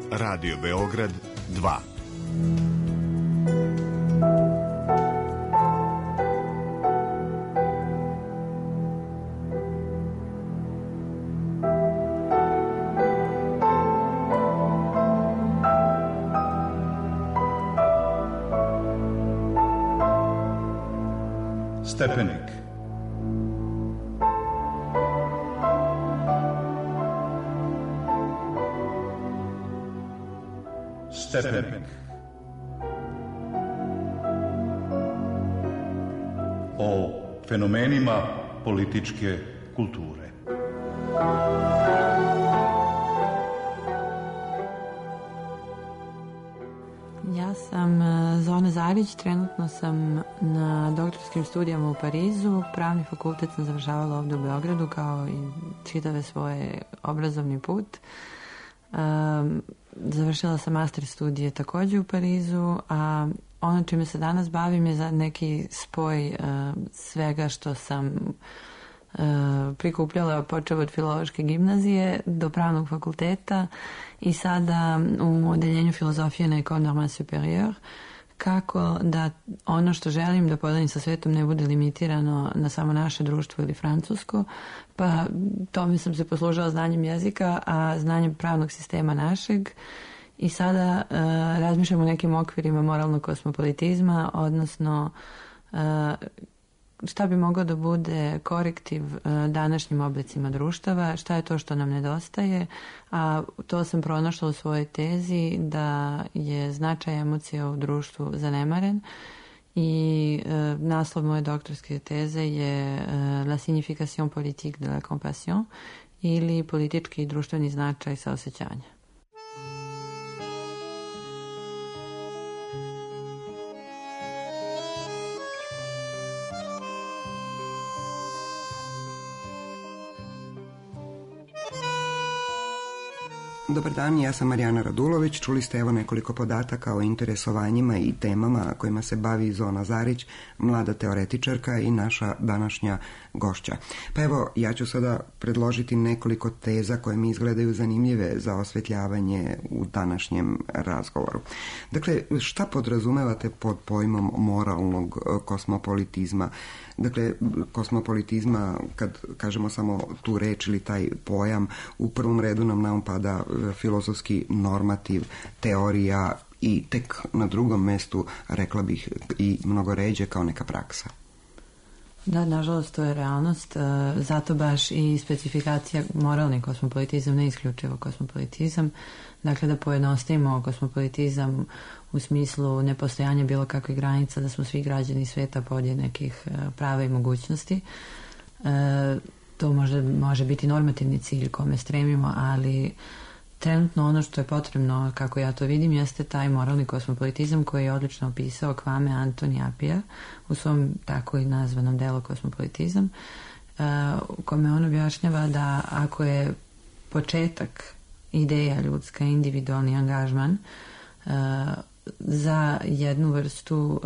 Radio Beograd 2. Stepenik. Stepenik. O fenomenima političke kulture. Ja sam Zona Zarić, trenutno sam na doktorskim studijama u Parizu, pravni fakultet sam završavala ovdje u Beogradu kao i čitave svoje obrazovni put. Završila sam master studije također u Parizu, a ono čime se danas bavim je za neki spoj svega što sam prikupljala počeo od filološke gimnazije do pravnog fakulteta i sada u odeljenju filozofije na École Normale Supérieure, kako da ono što želim da podelim sa svetom ne bude limitirano na samo naše društvo ili francusko, pa tome sam se poslužila znanjem jezika, a znanjem pravnog sistema našeg i sada razmišljam o nekim okvirima moralnog kosmopolitizma, odnosno šta bi moglo da bude korektiv današnjim oblicima društava, šta je to što nam nedostaje, a to sam pronašla u svojoj tezi da je značaj emocija u društvu zanemaren i naslov moje doktorske teze je La signification politique de la compassion ili politički i društveni značaj saosećanja. Dobar dan, ja sam Marijana Radulović. Čuli ste evo nekoliko podataka o interesovanjima i temama kojima se bavi Zona Zarić, mlada teoretičarka i naša današnja gošća. Pa evo, ja ću sada predložiti nekoliko teza koje mi izgledaju zanimljive za osvetljavanje u današnjem razgovoru. Dakle, šta podrazumevate pod pojmom moralnog kosmopolitizma? Dakle, kosmopolitizma, kad kažemo samo tu reč ili taj pojam, u prvom redu nam pada filozofski normativ, teorija i tek na drugom mestu, rekla bih, i mnogo ređe kao neka praksa. Da, nažalost, to je realnost. Zato baš i specifikacija moralni kosmopolitizam, ne isključivo kosmopolitizam. Dakle, da pojednostavimo kosmopolitizam u smislu nepostojanja bilo kakvih granica, da smo svi građani sveta podjednakih prava i mogućnosti. To može biti normativni cilj kome stremimo, ali trenutno ono što je potrebno, kako ja to vidim, jeste taj moralni kosmopolitizam koji je odlično opisao Kwame Anthony Appiah u svom tako i nazvanom delu Kosmopolitizam, u kome on objašnjava da ako je početak ideja ljudska, individualni angažman za jednu vrstu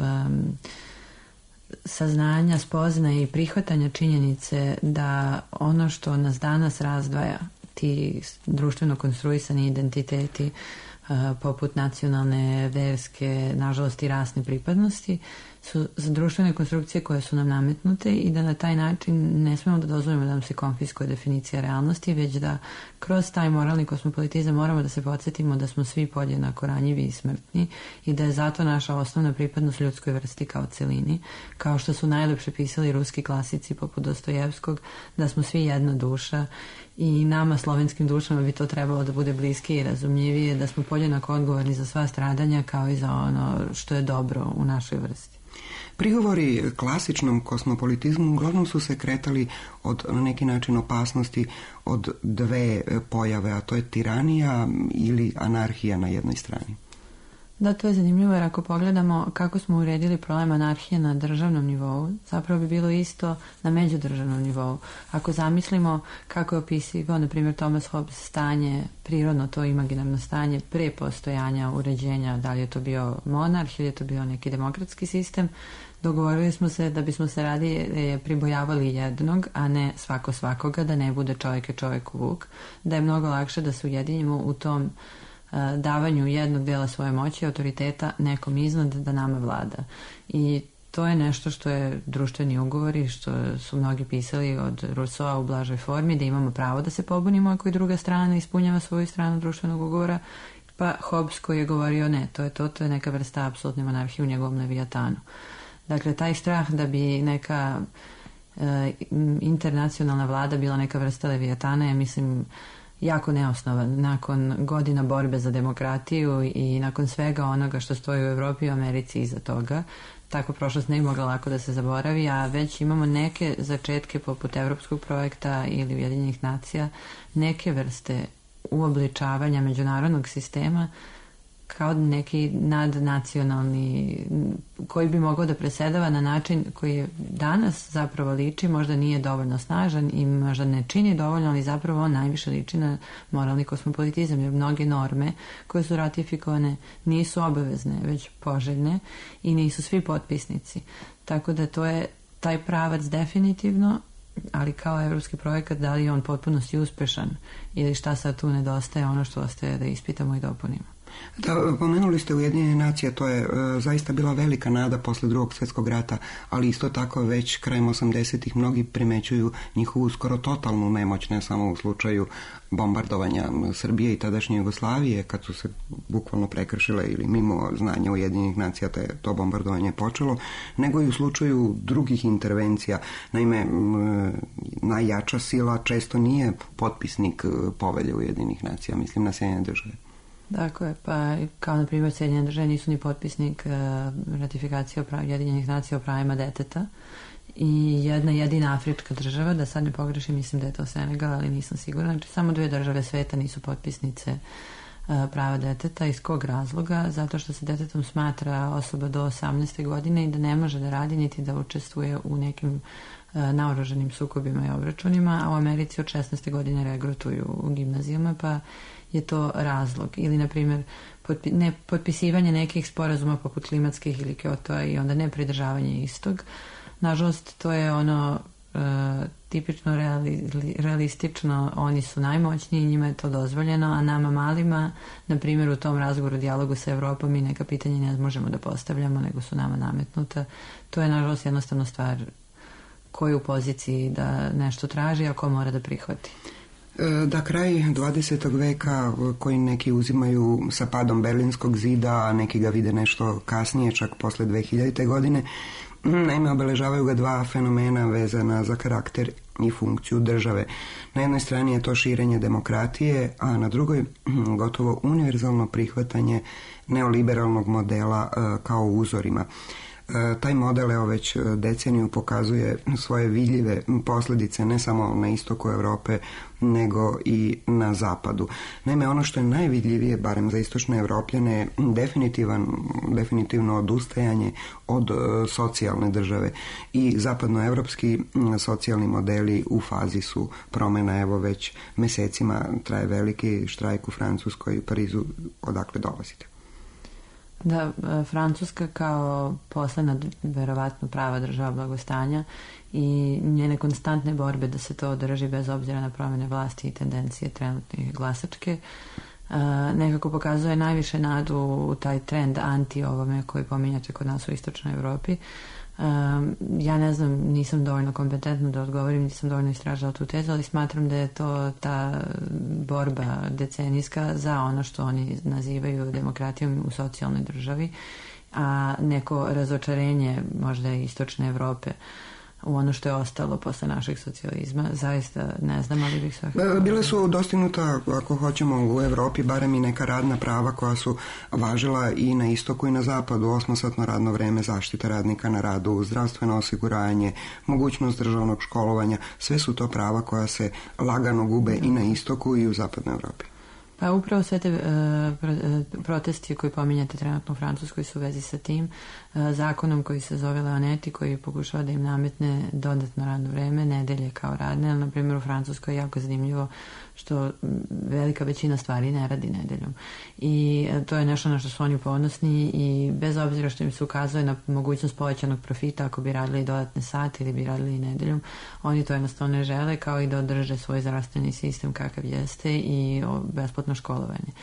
saznanja, spoznaje i prihvatanja činjenice da ono što nas danas razdvaja, ti društveno konstruisani identiteti poput nacionalne, verske, nažalost i rasne pripadnosti, su društvene konstrukcije koje su nam nametnute i da na taj način ne smemo da dozvolimo da nam se konfiskuje definicija realnosti, već da kroz taj moralni kosmopolitizam moramo da se podsjetimo da smo svi podjednako ranjivi i smrtni i da je zato naša osnovna pripadnost ljudskoj vrsti kao celini, kao što su najlepše pisali ruski klasici poput Dostojevskog, da smo svi jedna duša i nama slovenskim dušama bi to trebalo da bude bliskije i razumljivije, da smo podjednako odgovorni za sva stradanja kao i za ono što je dobro u našoj vrsti. Prigovori klasičnom kosmopolitizmu uglavnom su se kretali od na neki način opasnosti od dve pojave, a to je tiranija ili anarhija na jednoj strani. Da, to je zanimljivo jer ako pogledamo kako smo uredili problem anarhije na državnom nivou, zapravo bi bilo isto na međudržavnom nivou. Ako zamislimo kako je opisivao, na primjer, Thomas Hobbes stanje, prirodno to imaginarno stanje pre postojanja uređenja, da li je to bio monarh ili je to bio neki demokratski sistem, dogovorili smo se da bismo se radije pribojavali jednog, a ne svakoga, da ne bude čovjek je čovjeku vuk, da je mnogo lakše da se ujedinimo u tom davanju jednog dela svoje moći i autoriteta nekom iznad da nama vlada. I to je nešto što je društveni ugovor i što su mnogi pisali od Rousseau u blažoj formi, da imamo pravo da se pobunimo ako i druga strana ispunjava svoju stranu društvenog ugovora, pa Hobbes koji je govorio ne, to je neka vrsta apsolutne monarhije u njegovom Leviatanu. Dakle, taj strah da bi neka internacionalna vlada bila neka vrsta Leviatana je, mislim, jako neosnovan. Nakon godina borbe za demokratiju i nakon svega onoga što stoji u Evropi i u Americi iza toga, takva prošlost ne bi mogla lako da se zaboravi, a već imamo neke začetke poput evropskog projekta ili Ujedinjenih nacija, neke vrste uobličavanja međunarodnog sistema kao neki nadnacionalni, koji bi mogao da presedava na način koji je danas zapravo liči, možda nije dovoljno snažan i možda ne čini dovoljno, ali zapravo on najviše liči na moralni kosmopolitizam, jer mnoge norme koje su ratifikovane nisu obavezne, već poželjne i nisu svi potpisnici. Tako da to je taj pravac definitivno, ali kao evropski projekat, da li je on potpunosti uspešan ili šta sad tu nedostaje, ono što ostaje da ispitamo i dopunimo. Da, pomenuli ste Ujedinjene nacije, to je zaista bila velika nada posle Drugog svjetskog rata, ali isto tako već krajem 80-ih mnogi primećuju njihovu skoro totalnu nemoć, ne samo u slučaju bombardovanja Srbije i tadašnje Jugoslavije, kad su se bukvalno prekršile ili mimo znanja Ujedinjenih nacija to bombardovanje počelo, nego i u slučaju drugih intervencija. Naime, najjača sila često nije potpisnik povelje Ujedinjenih nacija, mislim na Sjedinjene države. Tako je, pa kao na primjer Sjedinjene države nisu ni potpisnik ratifikacije Ujedinjenih nacija o pravima deteta i jedna jedina afrička država, da sad ne pogrešim, mislim da je to Senegal, ali nisam sigurna, znači samo 2 države sveta nisu potpisnice prava deteta. Iz kog razloga? Zato što se detetom smatra osoba do 18. godine i da ne može da radi niti da učestvuje u nekim naoružanim sukobima i obračunima, a u Americi od 16. godine regrutuju u gimnazijama, pa je to razlog. Ili, na primjer, potpisivanje nekih sporazuma poput klimatskih ili Kyotoa i onda ne pridržavanje istog. Nažalost, to je ono tipično realistično, oni su najmoćniji, njima je to dozvoljeno, a nama malima, na primjer u tom razgovoru, dijalogu sa Evropom, mi neka pitanja ne možemo da postavljamo, nego su nama nametnuta. To je, nažalost, jednostavno stvar koji u poziciji da nešto traži, a ko mora da prihvati. Da, kraj 20. veka koji neki uzimaju sa padom Berlinskog zida, a neki ga vide nešto kasnije, čak posle 2000. godine, naime obeležavaju ga 2 fenomena vezana za karakter i funkciju države. Na jednoj strani je to širenje demokratije, a na drugoj gotovo univerzalno prihvatanje neoliberalnog modela kao uzorima. Taj model evo već deceniju pokazuje svoje vidljive posljedice ne samo na istoku Europe nego i na zapadu. Naime, ono što je najvidljivije, barem za istočne Evropljane, je definitivno odustajanje od socijalne države i zapadnoevropski socijalni modeli u fazi su promjena. Evo već mesecima traje veliki štrajk u Francuskoj i Parizu, odakle dolazite. Da, Francuska kao posledna verovatno prava država blagostanja i njene konstantne borbe da se to održi bez obzira na promjene vlasti i tendencije trenutne glasačke, nekako pokazuje najviše nadu u taj trend anti ovome koji pominjate kod nas u istočnoj Evropi. Ja ne znam, nisam dovoljno kompetentna da odgovorim, nisam dovoljno istražila tu tezu, ali smatram da je to ta borba decenijska za ono što oni nazivaju demokratijom u socijalnoj državi, a neko razočarenje možda i istočne Evrope u ono što je ostalo posle našeg socijalizma. Zaista ne znam, ali bih svakako... Bile su dostignuta, ako hoćemo, u Evropi barem i neka radna prava koja su važila i na istoku i na zapadu. 8-satno radno vreme, zaštita radnika na radu, zdravstveno osiguranje, mogućnost državnog školovanja. Sve su to prava koja se lagano gube i na istoku i u zapadnoj Evropi. Pa upravo sve te protesti koji pominjate trenutno u Francuskoj su u vezi sa tim zakonom koji se zove Leonetti, koji pokušava da im nametne dodatno radno vreme, nedelje kao radne, ali na primjer u Francuskoj je jako zanimljivo što velika većina stvari ne radi nedeljom. I to je nešto na što su oni ponosni i bez obzira što im se ukazuje na mogućnost povećanog profita ako bi radili dodatne sate ili bi radili nedeljom, oni to jednostavno ne žele, kao i da održe svoj zdravstveni sistem kakav jeste i besplatno školovanje.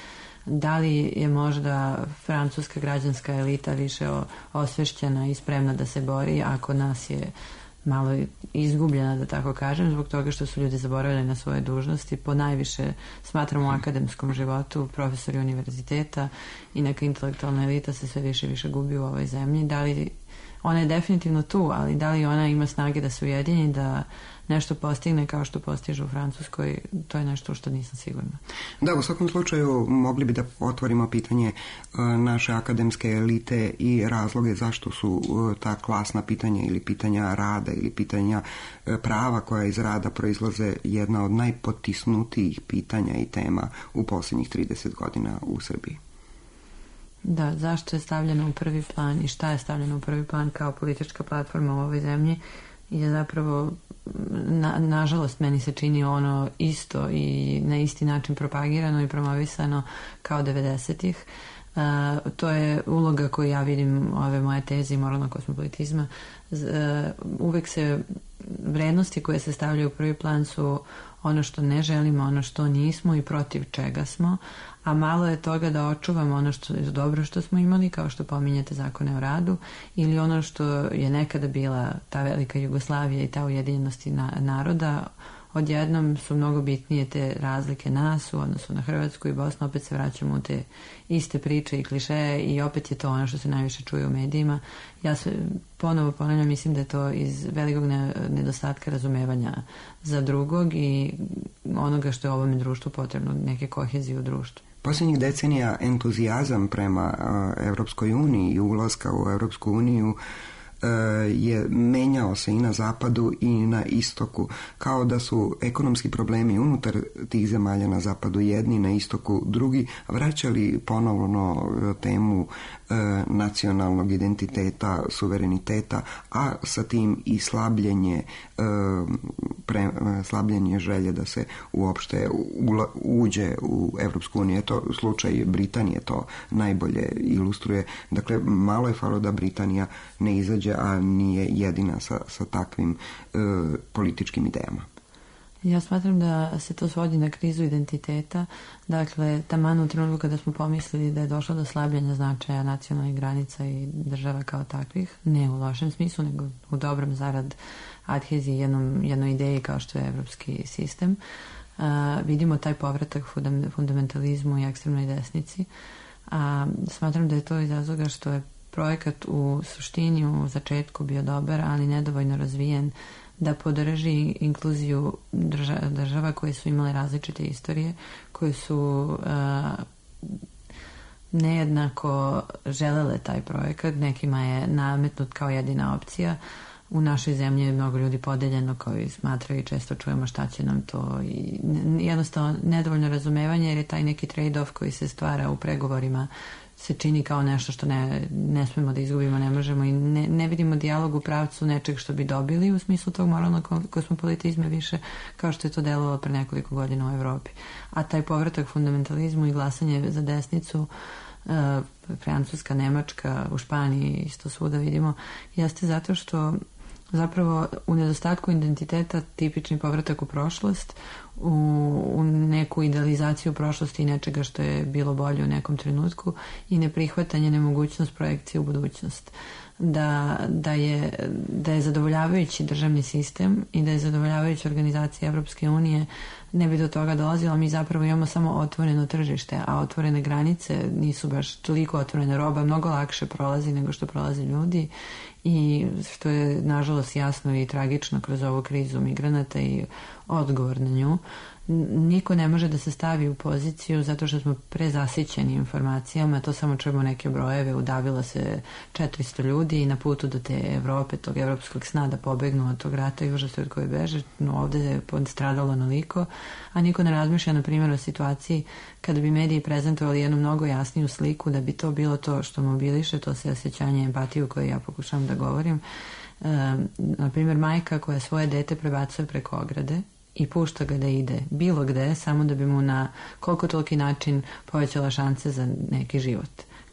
Da li je možda francuska građanska elita više osvešćena i spremna da se bori, a kod nas je malo izgubljena, da tako kažem, zbog toga što su ljudi zaboravili na svoje dužnosti. Po najviše smatramo u akademskom životu, profesori univerziteta i neka intelektualna elita se sve više i više gubi u ovoj zemlji. Da li ona je definitivno tu, ali da li ona ima snage da se ujedini, da nešto postigne kao što postiže u Francuskoj, to je nešto što nisam sigurna. Da, u svakom slučaju mogli bi da otvorimo pitanje naše akademske elite i razloge zašto su ta klasna pitanja ili pitanja rada ili pitanja prava koja iz rada proizlaze jedna od najpotisnutijih pitanja i tema u posljednjih 30 godina u Srbiji. Da, zašto je stavljeno u prvi plan i šta je stavljeno u prvi plan kao politička platforma u ovoj zemlji je zapravo, nažalost, meni se čini ono isto i na isti način propagirano i promovisano kao 90-ih. To je uloga koju ja vidim ove moje teze i moralnog kosmopolitizma. Uvek se vrednosti koje se stavljaju u prvi plan su ono što ne želimo, ono što nismo i protiv čega smo, a malo je toga da očuvamo ono što je dobro što smo imali, kao što pominjete zakone o radu, ili ono što je nekada bila ta velika Jugoslavija i ta ujedinjenost naroda. Odjednom su mnogo bitnije te razlike nas u odnosu na Hrvatsku i Bosnu, opet se vraćamo u te iste priče i klišeje i opet je to ono što se najviše čuje u medijima. Ja se ponovo ponavljam, mislim da je to iz velikog nedostatka razumevanja za drugog i onoga što je ovome društvu potrebno, neke kohezije u društvu. Posljednjih decenija entuzijazam prema Evropskoj uniji i ulaska u Evropsku uniju je menjao se i na zapadu i na istoku, kao da su ekonomski problemi unutar tih zemalja na zapadu jedni, na istoku drugi, vraćali ponovno temu nacionalnog identiteta, suvereniteta, a sa tim i slabljenje želje da se uopšte uđe u Evropsku uniju. To slučaj Britanije to najbolje ilustruje. Dakle, malo je falo da Britanija ne izađe, a nije jedina sa takvim političkim idejama. Ja smatram da se to svodi na krizu identiteta. Dakle, taman u trenutku kada smo pomislili da je došlo do slabljenja značaja nacionalnih granica i država kao takvih, ne u lošem smislu, nego u dobrom zarad adheziji jednoj ideji kao što je evropski sistem, vidimo taj povratak fundamentalizmu i ekstremnoj desnici. Smatram da je to iz razloga što je projekat u suštini u začetku bio dobar, ali nedovoljno razvijen da podrži inkluziju država koje su imale različite istorije, koje su nejednako želele taj projekat. Nekima je nametnut kao jedina opcija. U našoj zemlji je mnogo ljudi podeljeno koji smatraju i često čujemo šta će nam to i jednostavno nedovoljno razumevanje, jer je taj neki trade-off koji se stvara u pregovorima se čini kao nešto što ne smemo da izgubimo, ne možemo i ne vidimo dijalog u pravcu nečeg što bi dobili u smislu tog moralnog kosmopolitizma više kao što je to delovalo pre nekoliko godina u Evropi. A taj povratak fundamentalizmu i glasanje za desnicu, Francuska, Nemačka, u Španiji isto svuda vidimo, jeste zato što zapravo u nedostatku identiteta tipični povratak u prošlost, u neku idealizaciju prošlosti i nečega što je bilo bolje u nekom trenutku i neprihvatanje, nemogućnost projekcije u budućnost. Da je zadovoljavajući državni sistem i da je zadovoljavajuća organizacija Evropske unije, ne bi do toga dolazilo. Mi zapravo imamo samo otvoreno tržište, a otvorene granice nisu baš toliko otvorene. Roba mnogo lakše prolazi nego što prolaze ljudi i što je nažalost jasno i tragično kroz ovu krizu migranata i odgovor na nju. Niko ne može da se stavi u poziciju zato što smo prezasićeni informacijama, to samo čujemo neke brojeve, udavilo se 400 ljudi i na putu do te Evrope, tog evropskog sna da pobegnu od tog rata i užasa od koje beže, no ovde je stradalo onoliko, a niko ne razmišlja na primjer o situaciji kada bi mediji prezentovali jednu mnogo jasniju sliku da bi to bilo to što mobiliše, to se osjećanje empatiju koju ja pokušavam da govorim. Na primjer, majka koja svoje dete prebacuje preko ograde i pušta ga da ide bilo gde, samo da bi mu na koliko toliki način povećala šanse za neki život.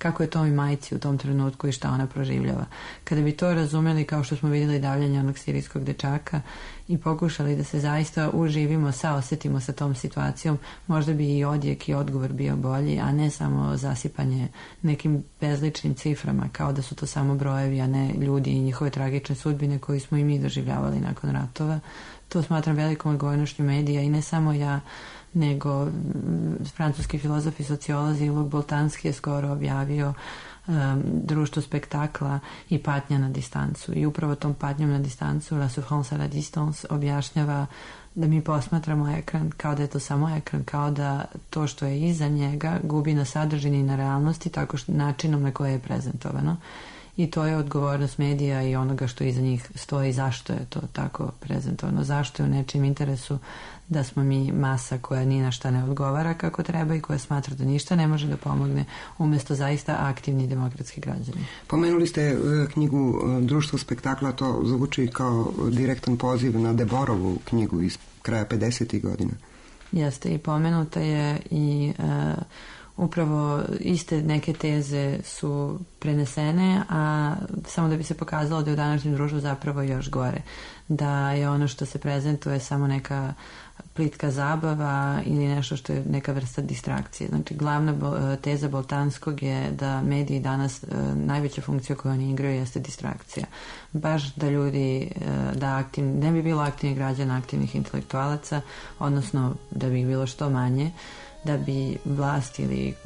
kako je toj majci u tom trenutku i šta ona proživljava. Kada bi to razumeli, kao što smo vidjeli davljanje onog sirijskog dečaka, i pokušali da se zaista uživimo, saosetimo sa tom situacijom, možda bi i odjek i odgovor bio bolji, a ne samo zasipanje nekim bezličnim ciframa, kao da su to samo brojevi, a ne ljudi i njihove tragične sudbine koji smo i mi doživljavali nakon ratova. To smatram velikom odgovornošću medija i ne samo ja, nego francuski filozof i sociolozi Luc Boltanski je skoro objavio društvo spektakla i patnja na distancu. I upravo tom patnjom na distancu, La souffrance à la distance, objašnjava da mi posmatramo ekran kao da je to samo ekran, kao da to što je iza njega gubi na sadržini i na realnosti tako načinom na koje je prezentovano. I to je odgovornost medija i onoga što iza njih stoji, zašto je to tako prezentovano, zašto je u nečijem interesu da smo mi masa koja ni na šta ne odgovara kako treba i koja smatra da ništa ne može da pomogne, umjesto zaista aktivni demokratski građani. Pomenuli ste knjigu Društvo spektakla, to zvuči kao direktan poziv na Deborovu knjigu iz kraja 50. godina. Jeste, i pomenuta je i upravo iste neke teze su prenesene, a samo da bi se pokazalo da je u današnjem društvu zapravo još gore. Da je ono što se prezentuje samo neka plitka zabava ili nešto što je neka vrsta distrakcije. Znači, glavna teza Boltanskog je da mediji danas, najveća funkcija koju oni igraju jeste distrakcija. Baš da ljudi, ne bi bilo aktivnih građana, aktivnih intelektualaca, odnosno da bi ih bilo što manje, da bi vlast ili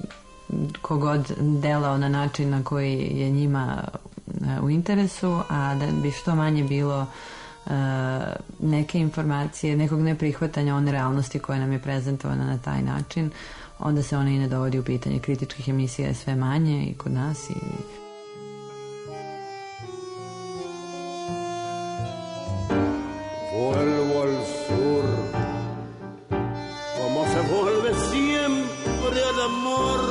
kogod delao na način na koji je njima u interesu, a da bi što manje bilo neke informacije, nekog neprihvatanja one realnosti koja nam je prezentovana na taj način, onda se ona i ne dovodi u pitanje. Kritičkih emisija je sve manje i kod nas i Vuelvo al sur como se vuelve siempre al amor.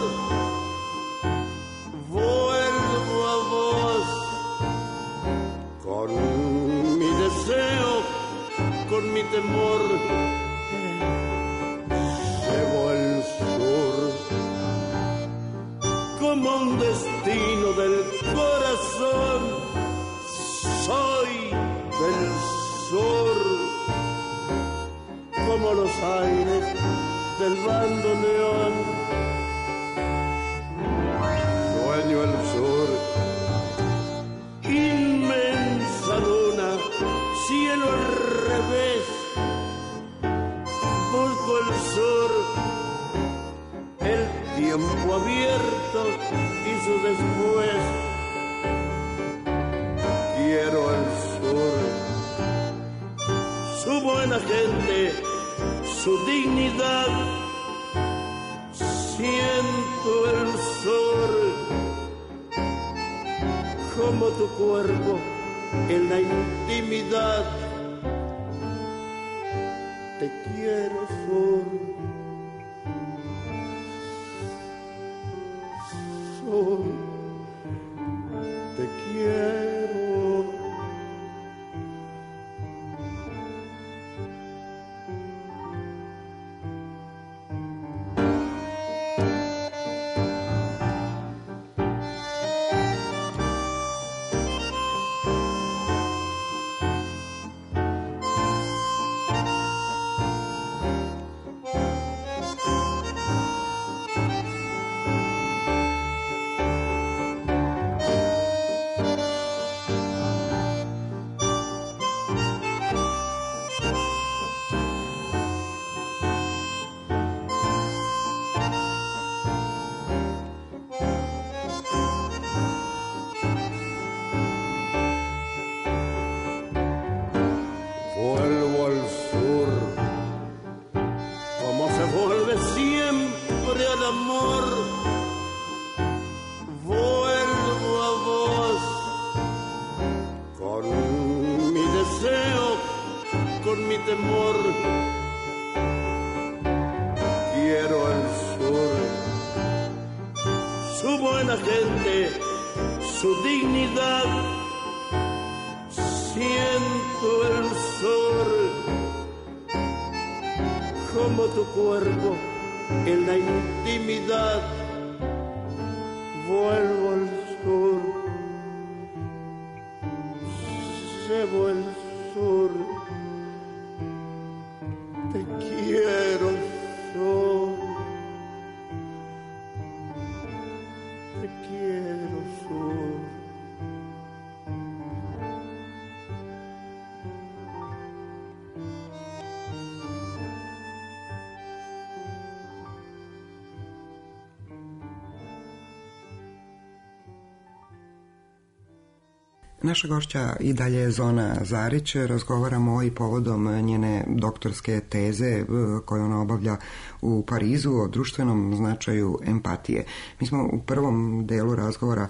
Vuelvo a vos con mi deseo, con mi temor. Llevo el sur como un destino del corazón. Soy del sur como los aires del bandoneón. Sueño el sur, inmensa luna, cielo al revés. Busco el sur, el tiempo abierto y su después. Quiero el sur, su buena gente, su dignidad. Siento el sol como tu cuerpo en la intimidad. Te quiero, sur, sur, te quiero. vuelvo al sur, llevo el sur, te quiero sur, te quiero sur. Naša gošća i dalje je Zona Zarić. Razgovaramo i povodom njene doktorske teze koju ona obavlja u Parizu o društvenom značaju empatije. Mi smo u prvom delu razgovora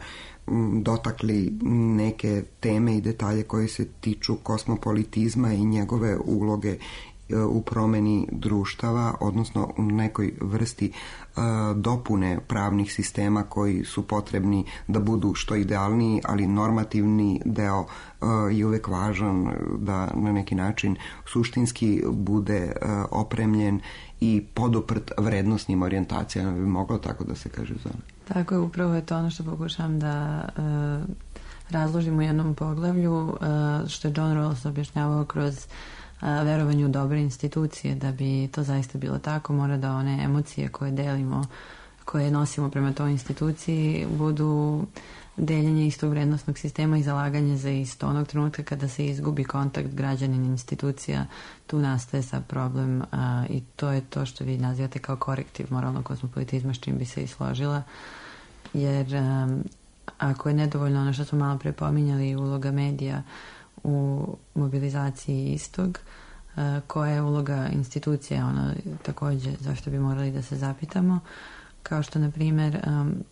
dotakli neke teme i detalje koji se tiču kosmopolitizma i njegove uloge u promeni društava, odnosno u nekoj vrsti dopune pravnih sistema koji su potrebni da budu što idealniji, ali normativni deo je uvek važan da na neki način suštinski bude opremljen i poduprt vrednostnim orijentacijama, bi moglo tako da se kaže, Zona. Tako je, upravo je to ono što pokušavam da razložim u jednom poglavlju, što je John Rawls objašnjavao kroz verovanje u dobre institucije. Da bi to zaista bilo tako, mora da one emocije koje delimo, koje nosimo prema toj instituciji, budu deljenje istog vrednostnog sistema i zalaganje za isto. Onog trenutka kada se izgubi kontakt građanin institucija, tu nastaje sad problem i to je to što vi nazivate kao korektiv moralnog kosmopolitizma, s čim bi se i složila. Jer ako je nedovoljno ono što smo malo pre pominjali, uloga medija u mobilizaciji istog, koja je uloga institucije, ono takođe zašto bi morali da se zapitamo, kao što na primer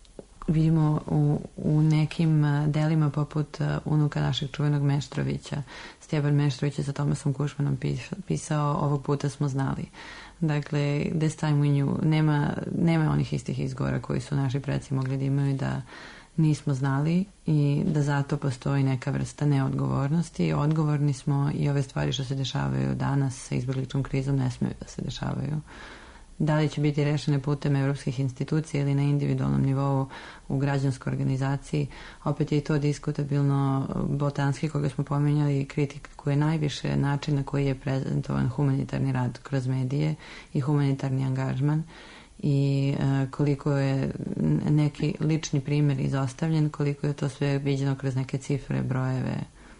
vidimo u nekim delima poput unuka našeg čuvenog Meštrovića. Stjepan Meštrović je sa Tomasom Kušmanom pisao Ovog puta smo znali. Dakle, this time we knew. Nema onih istih izgovora koji su naši preci mogli da imaju, da nismo znali i da zato postoji neka vrsta neodgovornosti. Odgovorni smo i ove stvari što se dešavaju danas sa izbegličkom krizom ne smeju da se dešavaju. Da li će biti rešene putem evropskih institucija ili na individualnom nivou u građanskoj organizaciji, opet je i to diskutabilno. Botanski, koga smo pominjali, kritikuje najviše način na koji je prezentovan humanitarni rad kroz medije i humanitarni angažman i koliko je neki lični primjer izostavljen, koliko je to sve viđeno kroz neke cifre, brojeve.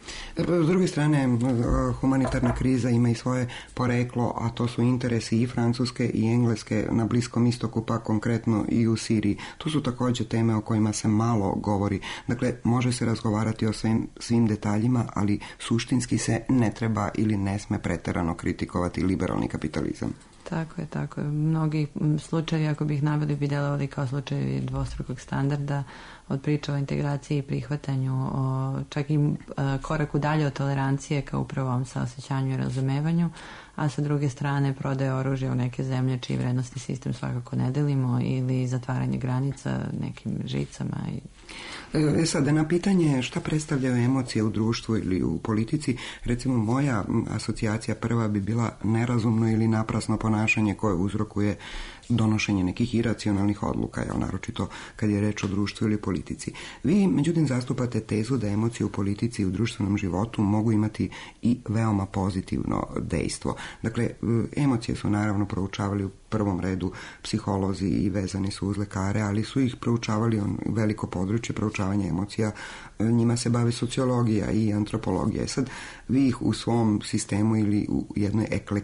S druge strane, humanitarna kriza ima i svoje poreklo, a to su interesi i Francuske i Engleske na Bliskom istoku, pa konkretno i u Siriji. To su također teme o kojima se malo govori. Dakle, može se razgovarati o svim detaljima, ali suštinski se ne treba ili ne sme preterano kritikovati liberalni kapitalizam. Tako je. Mnogi slučajevi, ako bi ih naveli, bi delovali kao slučajevi dvostrukog standarda, od priča o integraciji i prihvatanju, čak i koraku dalje od tolerancije kao upravo ovom saosećanju i razumevanju, a sa druge strane prodaje oružje u neke zemlje čiji vrednostni sistem svakako ne delimo, ili zatvaranje granica nekim žicama. Sad, na pitanje šta predstavljaju emocije u društvu ili u politici, recimo moja asocijacija prva bi bila nerazumno ili naprasno ponašanje koje uzrokuje donošenje nekih iracionalnih odluka, naročito kad je reč o društvu ili politici. Vi, međutim, zastupate tezu da emocije u politici i u društvenom životu mogu imati i veoma pozitivno dejstvo. Dakle, emocije su naravno proučavali u prvom redu psiholozi i vezani su uz lekare, ali su ih proučavali veliko područje proučavanja emocija, njima se bavi sociologija i antropologija. Sad, vi ih u svom sistemu ili u jednoj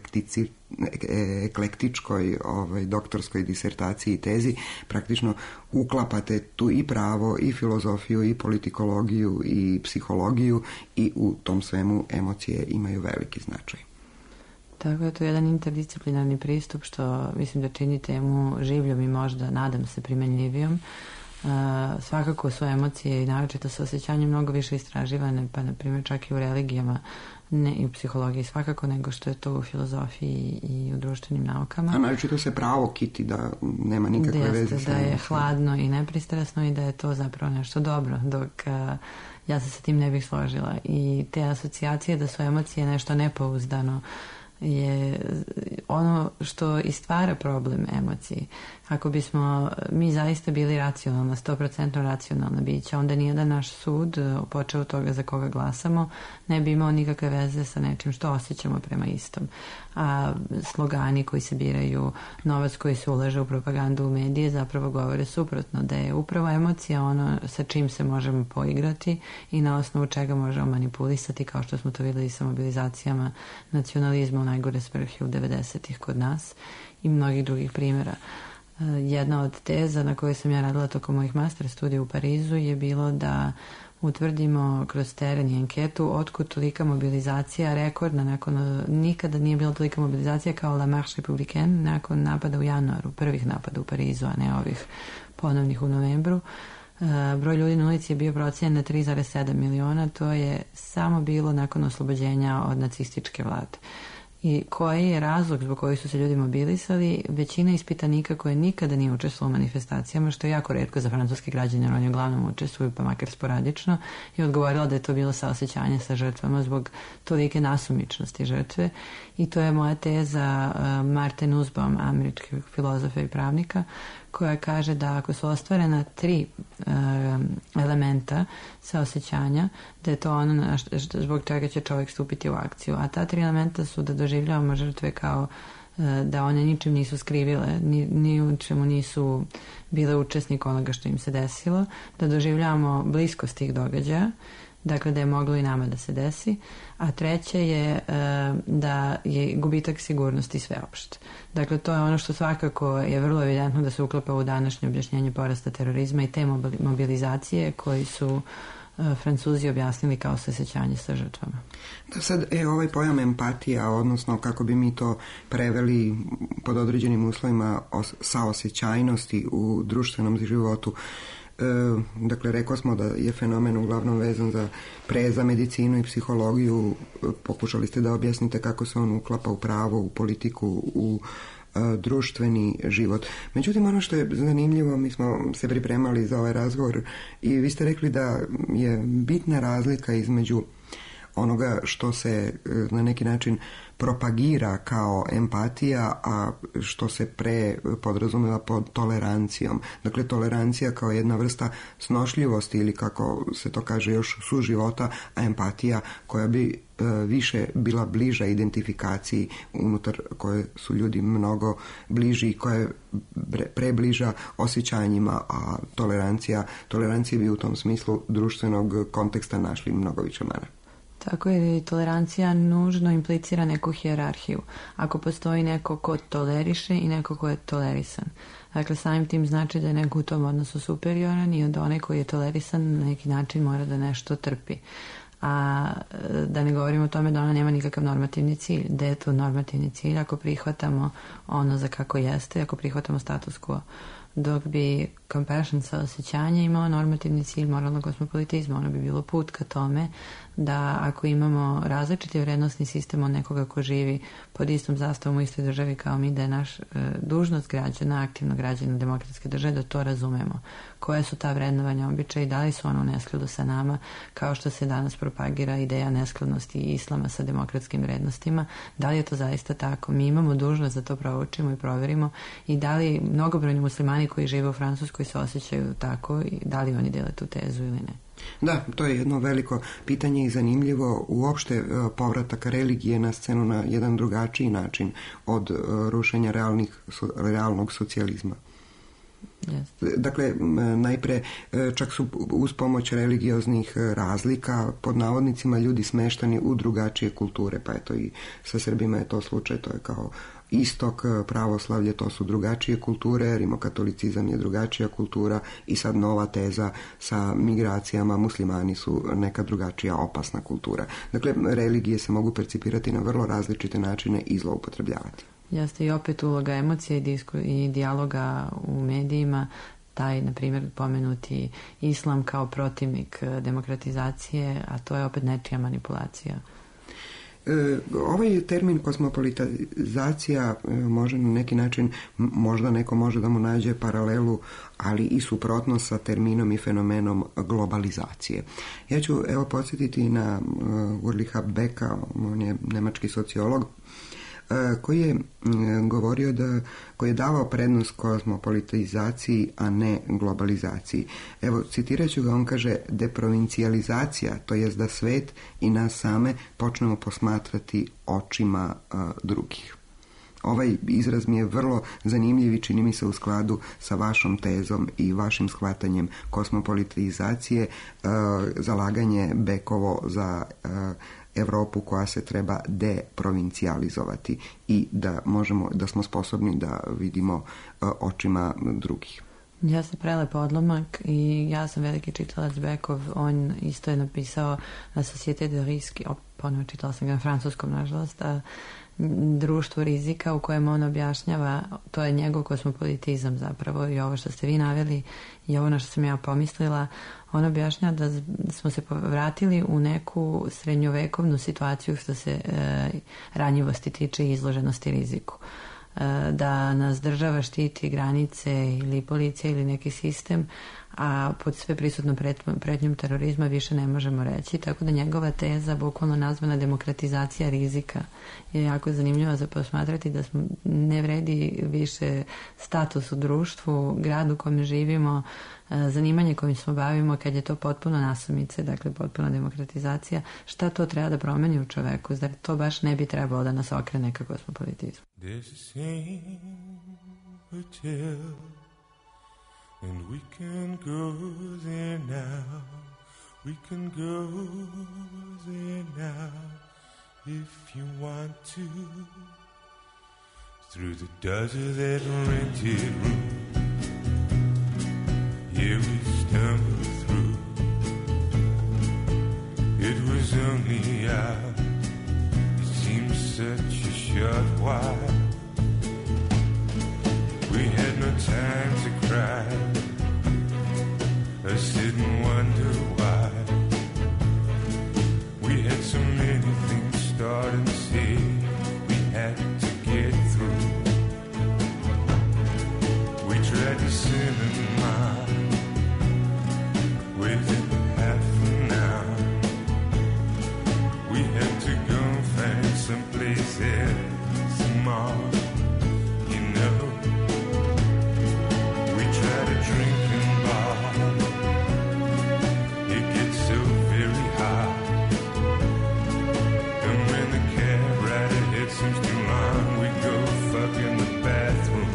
eklektičkoj doktorskoj disertaciji i tezi praktično uklapate tu i pravo, i filozofiju, i politikologiju, i psihologiju, i u tom svemu emocije imaju veliki značaj. Tako je to jedan interdisciplinarni pristup što mislim da čini temu življom i možda, nadam se, primenljivijom. Svakako su emocije i naročito su osjećanje mnogo više istraživane, pa na primjer čak i u religijama, ne i u psihologiji svakako, nego što je to u filozofiji i u društvenim naukama. A naročito se pravo kiti da nema nikakve veze sa da je hladno i nepristrasno i da je to zapravo nešto dobro, dok ja se sa tim ne bih složila. I te asocijacije da su emocije nešto nepouzdano, je ono što i stvara problem emociji. Ako bismo mi zaista bili racionalna, 100% racionalna bića, onda nijedan naš sud, počeo od toga za koga glasamo, ne bi imao nikakve veze sa nečim što osjećamo prema istom. A slogani koji se biraju, novac koji se ulaže u propagandu u medije zapravo govore suprotno, da je upravo emocija ono sa čim se možemo poigrati i na osnovu čega možemo manipulisati, kao što smo to videli sa mobilizacijama nacionalizma u najgore svrhe u 90-ih kod nas i mnogih drugih primjera. Jedna od teza na kojoj sam ja radila tokom mojih master studija u Parizu je bilo da utvrdimo kroz teren i anketu otkud tolika mobilizacija rekordna, nikada nije bila tolika mobilizacija kao La Marche Républicaine nakon napada u januaru, prvih napada u Parizu, a ne ovih ponovnih u novembru. Broj ljudi na ulici je bio procijenjen na 3,7 miliona, to je samo bilo nakon oslobođenja od nacističke vlade. I koji je razlog zbog kojih su se ljudi mobilisali? Većina ispitanika koje nikada nije učestvovalo u manifestacijama, što je jako retko za francuske građane, oni uglavnom učestvuju, pa makar sporadično, je odgovorila da je to bilo saosećanje sa žrtvama zbog tolike nasumičnosti žrtve. I to je moja teza Martin Nussbaum, američkog filozofa i pravnika, koja kaže da ako su ostvarena 3 elementa saosećanja, da je to ono zbog čega će čovjek stupiti u akciju. A ta 3 elementa su da doživljavamo žrtve kao da one ničim nisu skrivile, ni u čemu nisu bile učesnik onoga što im se desilo, da doživljavamo bliskost tih događaja, dakle da je moglo i nama da se desi, a treće je da je gubitak sigurnosti sveopšte. Dakle, to je ono što svakako je vrlo evidentno da se uklapa u današnje objašnjenje porasta terorizma i te mobilizacije koji su Francuzi objasnili kao saosećanje sa žrtvama. Da sad, ovaj pojam empatija, odnosno kako bi mi to preveli pod određenim uslovima saosećajnosti u društvenom životu, dakle, rekao smo da je fenomen uglavnom vezan za medicinu i psihologiju. Pokušali ste da objasnite kako se on uklapa u pravo, u politiku, u društveni život. Međutim, ono što je zanimljivo, mi smo se pripremali za ovaj razgovor i vi ste rekli da je bitna razlika između onoga što se na neki način propagira kao empatija, a što se podrazumeva pod tolerancijom. Dakle, tolerancija kao jedna vrsta snošljivosti ili kako se to kaže još suživota, a empatija koja bi više bila bliža identifikaciji unutar koje su ljudi mnogo bliži i koja prebliža osjećanjima, a tolerancija bi u tom smislu društvenog konteksta našli mnogo više mana. Tako je, tolerancija nužno implicira neku hijerarhiju. Ako postoji neko ko toleriše i neko ko je tolerisan. Dakle, samim tim znači da je neko u tom odnosu superioran i onda onaj koji je tolerisan na neki način mora da nešto trpi. A da ne govorimo o tome da ona nema nikakav normativni cilj. Da je to normativni cilj ako prihvatamo ono za kako jeste, ako prihvatamo status quo. Dok bi compassion, saosećanje, imao normativni cilj moralnog kosmopolitizma. Ono bi bilo put ka tome da ako imamo različiti vrednostni sistem od nekoga ko živi pod istom zastavom u istoj državi kao mi, da je naš dužnost građana, aktivnog građana demokratske države, da to razumemo. Koje su ta vrednovanja običaja i da li su ono u neskladu sa nama, kao što se danas propagira ideja neskladnosti islama sa demokratskim vrednostima. Da li je to zaista tako? Mi imamo dužnost da to proučimo i proverimo i da li mnogobrojni muslimani koji žive u Francuskoj se osjećaju tako i da li oni dele tu tezu ili ne. Da, to je jedno veliko pitanje i zanimljivo uopšte povratak religije na scenu na jedan drugačiji način od rušenja realnog socijalizma. Yes. Dakle, najpre čak su uz pomoć religioznih razlika pod navodnicima ljudi smeštani u drugačije kulture, pa eto i sa Srbima je to slučaj, to je kao istok, pravoslavlje, to su drugačije kulture, rimokatolicizam je drugačija kultura i sad nova teza sa migracijama, muslimani su neka drugačija opasna kultura. Dakle, religije se mogu percipirati na vrlo različite načine i zloupotrebljavati. Jeste i opet uloga emocija i dijaloga u medijima, taj, na primjer, pomenuti islam kao protivnik demokratizacije, a to je opet nečija manipulacija. Ovaj termin kosmopolitizacija može na neki način, možda neko može da mu nađe paralelu, ali i suprotnost sa terminom i fenomenom globalizacije. Ja ću podsjetiti na Ulricha Becka, on je nemački sociolog, koji je govorio koji je davao prednost kozmopolitizaciji, a ne globalizaciji. Evo, citirat ću ga, on kaže: deprovincijalizacija, to jest da svet i nas same počnemo posmatrati očima drugih. Ovaj izraz mi je vrlo zanimljiv i čini mi se u skladu sa vašom tezom i vašim shvatanjem kozmopolitizacije, zalaganje Bekovo za Evropu koja se treba deprovincijalizovati i da smo sposobni da vidimo očima drugih. Ja sam prelepo odlomak i ja sam veliki čitalac Bekov. On isto je napisao La Société de Risque, ponovno čitala sam ga na francuskom, nažalost, društvo rizika, u kojem on objašnjava, to je njegov kozmopolitizam zapravo, i ovo što ste vi naveli i ovo na što sam ja pomislila, on objašnjava da smo se vratili u neku srednjovekovnu situaciju što se ranjivosti tiče i izloženosti riziku. Da nas država štiti granice ili policija ili neki sistem, a pod sve prisutnom pretnjom terorizma više ne možemo reći, tako da njegova teza, bukvalno nazvana demokratizacija rizika, je jako zanimljiva za posmatrati, da ne vredi više status u društvu, grad u kojem živimo, zanimanje kojim smo bavimo, kad je to potpuno nasumice, dakle potpuna demokratizacija. Šta to treba da promeni u čoveku? Zar to baš ne bi trebalo da nas okrene ka kozmopolitizmu? And we can go there now, we can go there now, if you want to, through the desolate rented room, yeah, we stumbled through, it was only out, it seemed such a short while. We had no time to cry or sit and wonder why. We had so many things start and say we had to get through. We tried to cinema within half an hour. We had to go find someplace else tomorrow, you know. Drinking bar, it gets so very hot, and when the cab ride ahead seems too long, we go fuck in the bathroom.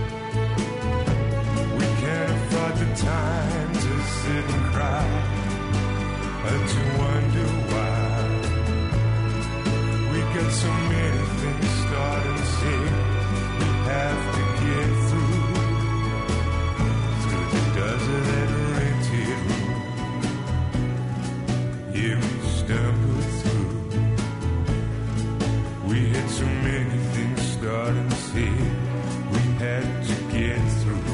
We can't afford the time to sit and cry, or to wonder why. We got so many things start and say we have to get through. That rented room, yeah, we stumbled through. We had so many things start and say we had to get through.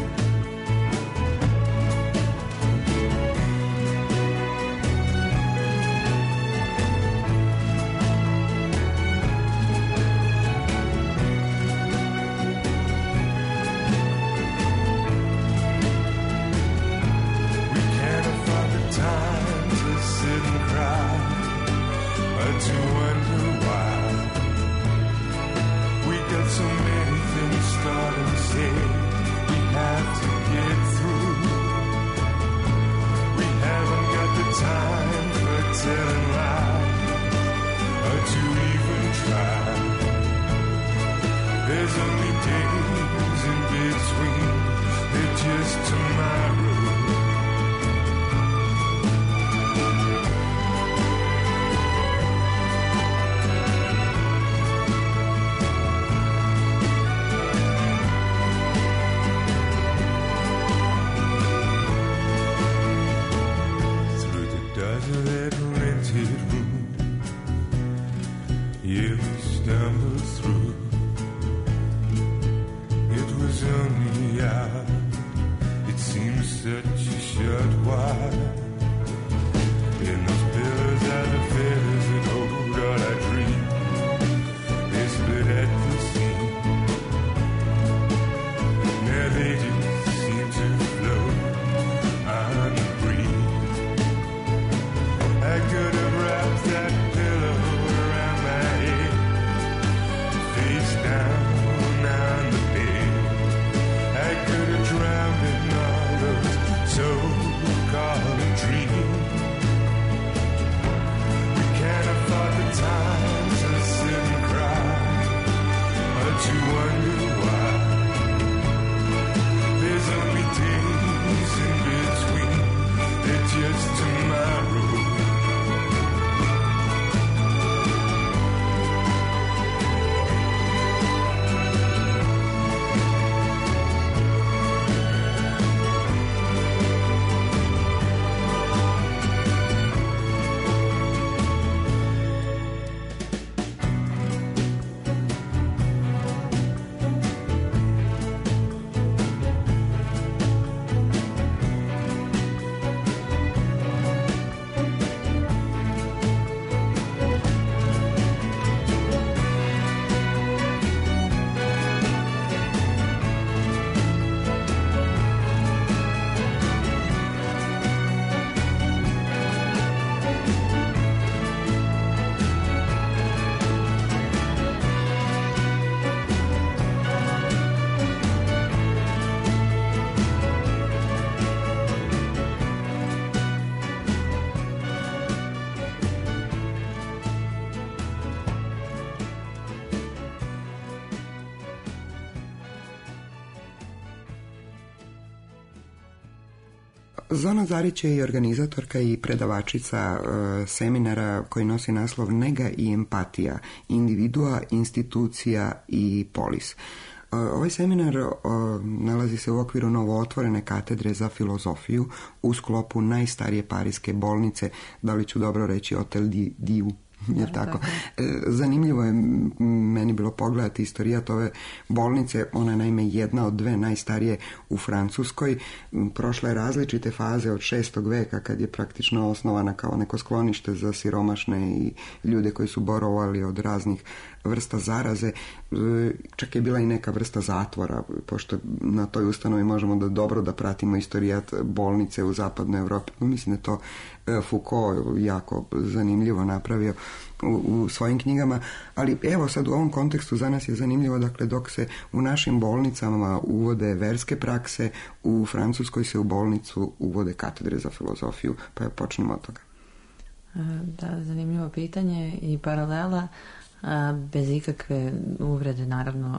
Face just tomorrow. Zona Zarić je i organizatorka i predavačica seminara koji nosi naslov Nega i empatija, individua, institucija i polis. Ovaj seminar nalazi se u okviru novootvorene katedre za filozofiju u sklopu najstarije parijske bolnice, da li ću dobro reći Hotel Dieu. Jer tako. Zanimljivo je meni bilo pogledati istorijat ove bolnice. Ona je naime jedna od dve najstarije u Francuskoj. Prošla je različite faze od 6. veka kad je praktično osnovana kao neko sklonište za siromašne i ljude koji su borovali od raznih vrsta zaraze. Čak je bila i neka vrsta zatvora, pošto na toj ustanovi možemo dobro da pratimo istorijat bolnice u zapadnoj Evropi. Mislim da to Foucault jako zanimljivo napravio u svojim knjigama, ali evo sad u ovom kontekstu za nas je zanimljivo, dakle, dok se u našim bolnicama uvode verske prakse, u Francuskoj se u bolnicu uvode katedre za filozofiju, pa počnemo od toga. Da, zanimljivo pitanje i paralela, bez ikakve uvrede naravno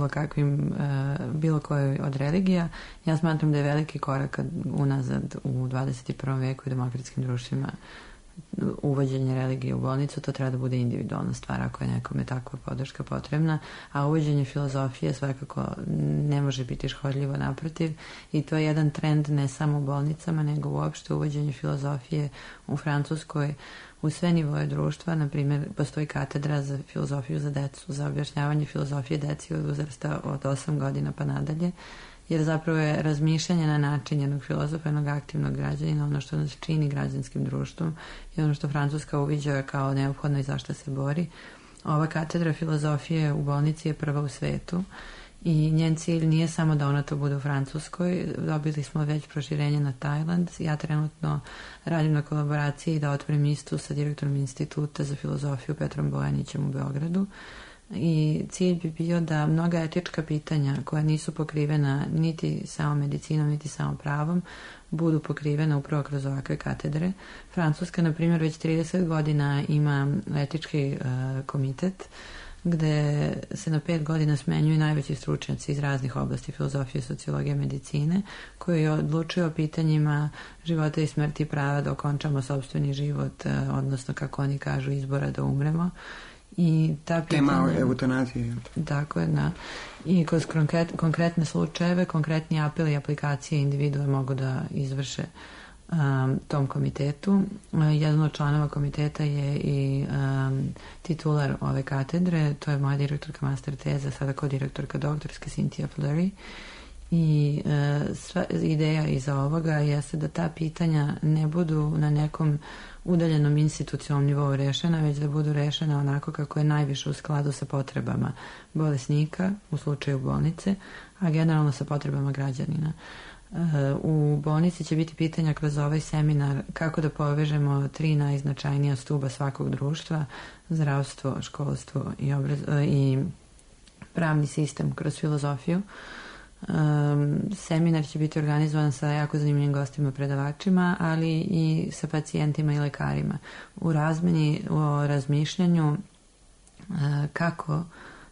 bilo koje od religija. Ja smatram da je veliki korak unazad u 21. veku i demokratskim društvima uvođenje religije u bolnicu. To treba da bude individualna stvar ako je nekome takva podrška potrebna, a uvođenje filozofije svakako ne može biti škodljivo, naprotiv, i to je jedan trend ne samo u bolnicama nego uopšte uvođenje filozofije u Francuskoj u sve nivoje društva. Na primjer, postoji katedra za filozofiju za decu, za objašnjavanje filozofije deci od uzrasta od 8 godina pa nadalje, jer zapravo je razmišljanje na način jednog filozofa, jednog aktivnog građanina, ono što nas čini građanskim društvom i ono što Francuska uviđa kao neophodno i zašto se bori. Ova katedra filozofije u bolnici je prva u svetu i njen cilj nije samo da ona to bude u Francuskoj. Dobili smo već proširenje na Tajland. Ja trenutno radim na kolaboraciji da otvorim istu sa direktorom Instituta za filozofiju Petrom Bojanićem u Beogradu. I cilj bi bio da mnoga etička pitanja koja nisu pokrivena niti samo medicinom, niti samo pravom, budu pokrivena upravo kroz ovakve katedre. Francuska, na primjer, već 30 godina ima etički komitet gde se na 5 godina smenjuju najveći stručnjaci iz raznih oblasti filozofije, sociologije, medicine, koji odlučuju o pitanjima života i smrti, prava da okončamo sopstveni život, odnosno, kako oni kažu, izbora da umremo. I ta pitanja, tema eutanazije. Tako je, da. I kroz konkretne slučajeve, konkretni apeli i aplikacije individue mogu da izvrše tom komitetu. Jedan od članova komiteta je i titular ove katedre, to je moja direktorka master teza, sada kao direktorka doktorske Cynthia Fleury. I ideja iza ovoga jeste da ta pitanja ne budu na nekom udaljenom institucionalnom nivou rešena, već da budu rešena onako kako je najviše u skladu sa potrebama bolesnika u slučaju bolnice, a generalno sa potrebama građanina. U bolnici će biti pitanja kroz ovaj seminar kako da povežemo 3 najznačajnija stuba svakog društva: zdravstvo, školstvo i pravni sistem kroz filozofiju. Seminar će biti organizovan sa jako zanimljivim gostima, predavačima, ali i sa pacijentima i lekarima u razmeni o razmišljanju kako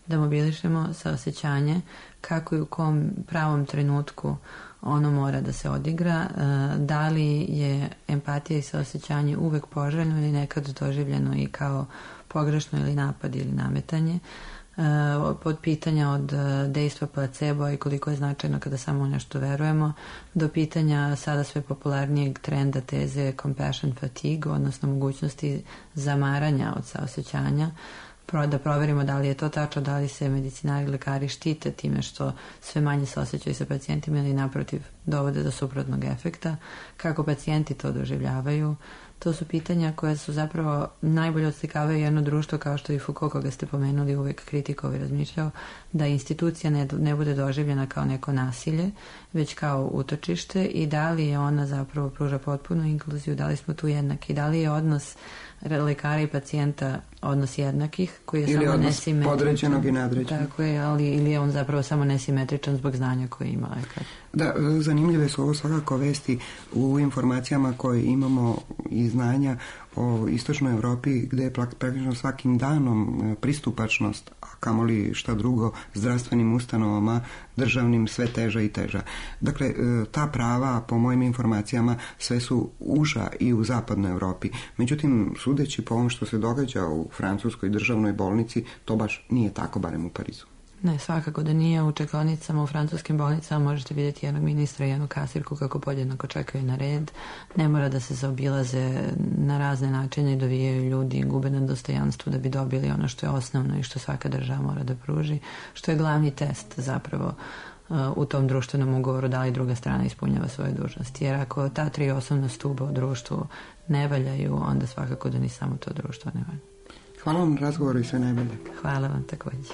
da mobilišemo saosećanje kako i u kom pravom trenutku ono mora da se odigra, da li je empatija i saosećanje uvek poželjno ili nekad doživljeno i kao pogrešno ili napad ili nametanje, od pitanja od dejstva placebo i koliko je značajno kada samo u nešto verujemo, do pitanja sada sve popularnijeg trenda teze compassion fatigue, odnosno mogućnosti zamaranja od saosećanja, da proverimo da li je to tačno, da li se medicinari i lekari štite time što sve manje se osjećaju sa pacijentima ili naprotiv dovode do suprotnog efekta, kako pacijenti to doživljavaju. To su pitanja koja su zapravo najbolje odslikavaju jedno društvo, kao što i Foucault, koga ste pomenuli, uvek kritikovao i razmišljao, da institucija ne bude doživljena kao neko nasilje, već kao utočište, i da li je ona zapravo pruža potpunu inkluziju, da li smo tu jednaki, da li je odnos lekara i pacijenta odnos jednakih, koji je ili samo nesimetričan. Podređenog i nadređenog. Tako je, ili je on zapravo samo nesimetričan zbog znanja koje ima lekar. Da, zanimljive su ovo svakako vesti u informacijama koje imamo i znanja o istočnoj Evropi, gde je praktično svakim danom pristupačnost, a kamoli šta drugo, zdravstvenim ustanovama, državnim, sve teža i teža. Dakle, ta prava, po mojim informacijama, sve su uža i u zapadnoj Evropi. Međutim, sudeći po ovom što se događa u francuskoj državnoj bolnici, to baš nije tako, barem u Parizu. Ne, svakako da nije. U čekaonicama, u francuskim bolnicama možete vidjeti jednog ministra i jednu kasirku kako podjednako čekaju na red. Ne mora da se zaobilaze na razne načine i dovijaju ljudi i gube na dostojanstvu da bi dobili ono što je osnovno i što svaka država mora da pruži, što je glavni test zapravo u tom društvenom ugovoru, da li druga strana ispunjava svoje dužnosti. Jer ako ta 3 osnovna stuba u društvu ne valjaju, onda svakako da ni samo to društvo ne valja. Hvala vam na razgovoru i sve najbolje. Hvala vam također.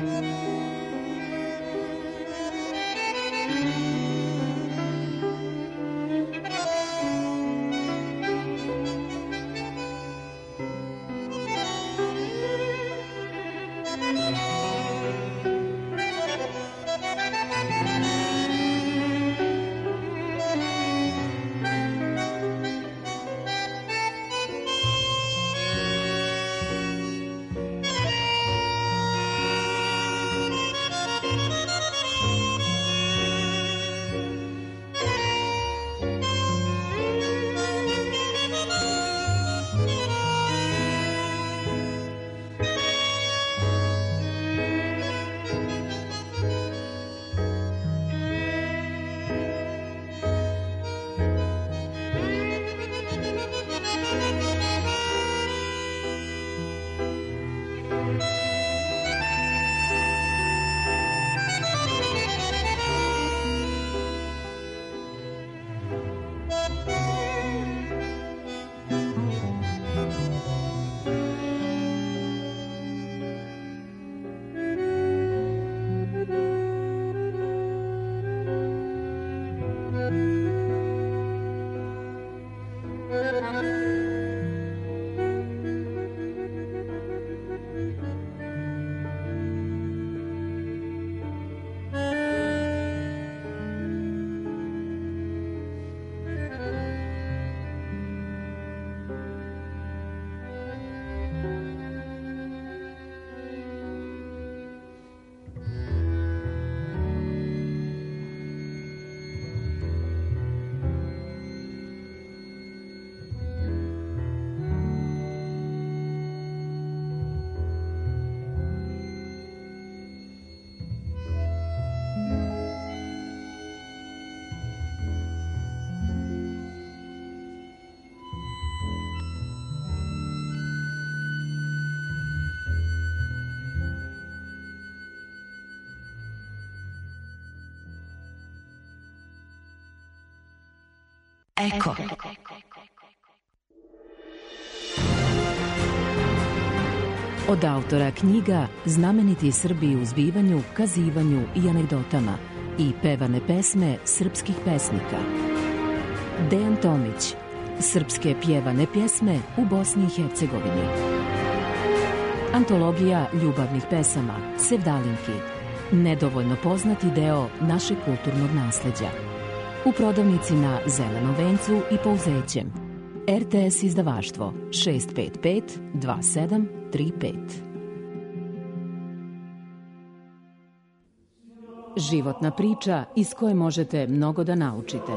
Eko. Od autora knjiga Znameniti Srbi u zbivanju, kazivanju i anegdotama i pevane pesme srpskih pesnika. Dejan Tomić. Srpske pjevane pjesme u Bosni i Hercegovini. Antologija ljubavnih pesama Sevdalinki. Nedovoljno poznati deo našeg kulturnog nasleđa. U prodavnici na Zelenom vencu i Pouzećem. RTS izdavaštvo 655 2735. Životna priča iz koje možete mnogo da naučite.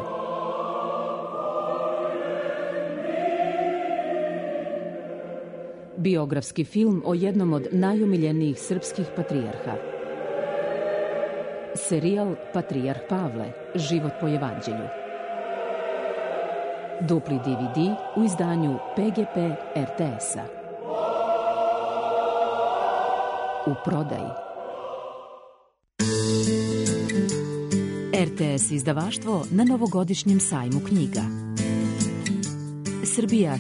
Biografski film o jednom od najomiljenijih srpskih patrijarha. Serijal Patrijarh Pavle, život po evanđelju. Dupli DVD u izdanju PGP RTS-a. U prodaji. RTS izdavaštvo na novogodišnjem sajmu knjiga. Srbija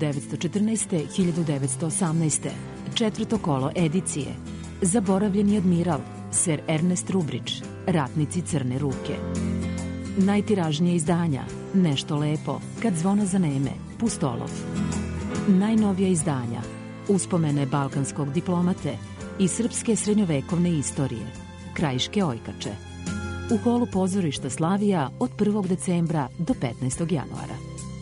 1914-1918. Četvrto kolo edicije. Zaboravljeni admiral, Sir Ernest Rubridge, Ratnici crne ruke. Najtiražnije izdanja, Nešto lepo, Kad zvona zaneme, Pustolov. Najnovija izdanja, Uspomene balkanskog diplomate i srpske srednjovekovne istorije, Krajiške ojkače. U holu pozorišta Slavija od 1. decembra do 15. januara.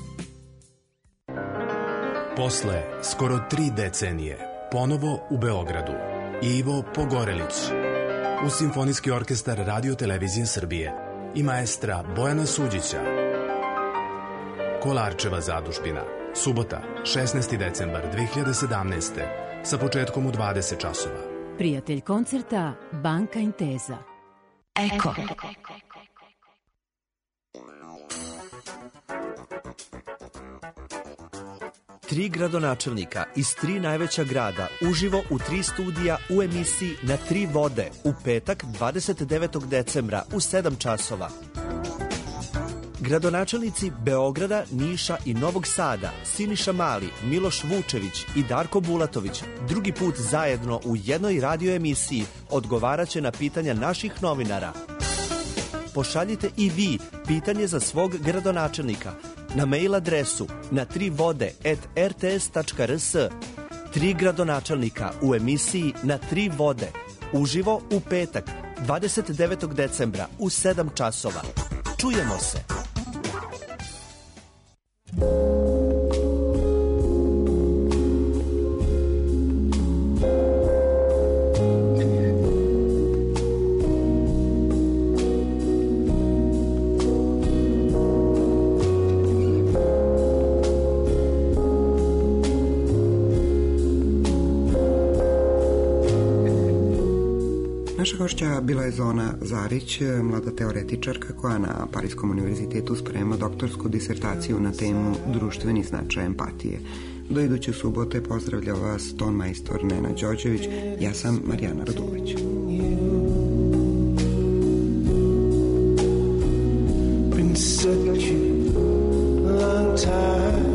Posle skoro 3 decenije, ponovo u Beogradu, Ivo Pogorelić, uz Simfonijski orkestar Radio Televizije Srbije i maestra Bojana Suđića. Kolarčeva zadužbina, subota, 16. decembar 2017. sa početkom u 20 časova. Prijatelj koncerta Banka Inteza. Eko. Tri gradonačelnika iz 3 najveća grada uživo u 3 studija u emisiji Na 3 vode u petak 29. decembra u 7 časova. Gradonačelnici Beograda, Niša i Novog Sada, Siniša Mali, Miloš Vučević i Darko Bulatović drugi put zajedno u jednoj radio emisiji odgovaraće na pitanja naših novinara. Pošaljite i vi pitanje za svog gradonačelnika na mail adresu na 3vode@rts.rs. 3 gradonačelnika u emisiji Na 3 vode, uživo u petak 29. decembra u 7 časova. Čujemo se! Naša gošća bila je Zona Zarić, mlada teoretičarka koja na Parijskom univerzitetu sprema doktorsku disertaciju na temu društveni značaj empatije. Do iduće subote pozdravlja vas ton majstor Nena Đorđević, ja sam Marijana Radulović. Been such a long time.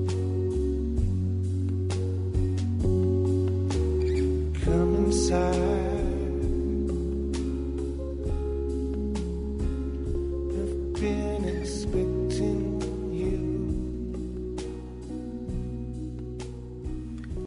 Inside